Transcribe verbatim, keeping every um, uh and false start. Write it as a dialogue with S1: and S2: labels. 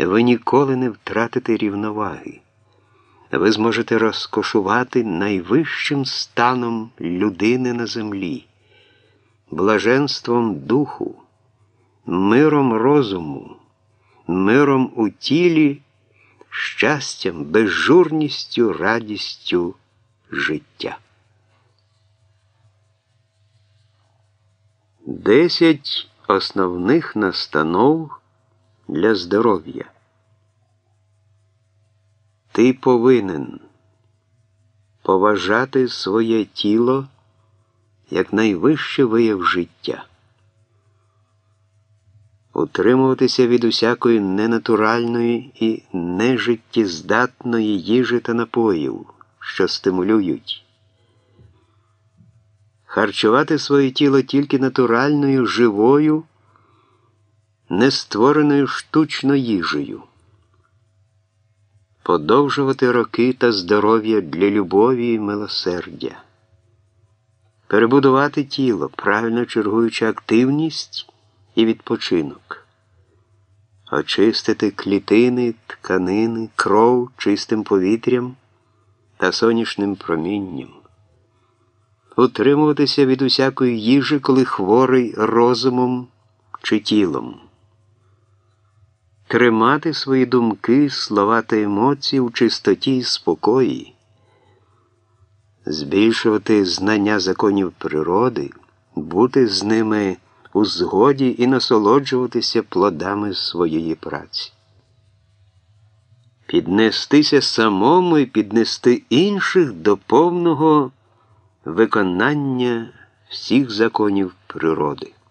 S1: ви ніколи не втратите рівноваги. Ви зможете розкошувати найвищим станом людини на землі, блаженством духу, миром розуму, миром у тілі, щастям, безжурністю, радістю життя. Десять основних настанов для здоров'я. Ти повинен поважати своє тіло як найвищий вияв життя, утримуватися від усякої ненатуральної і нежиттєздатної їжі та напоїв, що стимулюють, харчувати своє тіло тільки натуральною, живою, не створеною штучно їжею, подовжувати роки та здоров'я для любові і милосердя, перебудувати тіло, правильно чергуючи активність і відпочинок, очистити клітини, тканини, кров чистим повітрям та сонячним промінням, утримуватися від усякої їжі, коли хворий розумом чи тілом, тримати свої думки, слова та емоції у чистоті і спокої, збільшувати знання законів природи, бути з ними у згоді і насолоджуватися плодами своєї праці. Піднестися самому і піднести інших до повного виконання всіх законів природи.